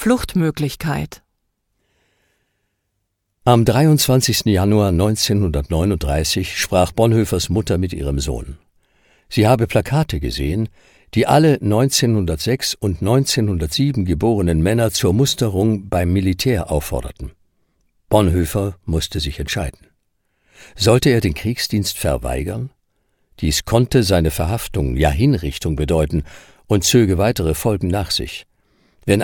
Fluchtmöglichkeit. Am 23. Januar 1939 sprach Bonhoeffers Mutter mit ihrem Sohn. Sie habe Plakate gesehen, die alle 1906 und 1907 geborenen Männer zur Musterung beim Militär aufforderten. Bonhoeffer musste sich entscheiden. Sollte er den Kriegsdienst verweigern? Dies konnte seine Verhaftung, ja Hinrichtung bedeuten und zöge weitere Folgen nach sich.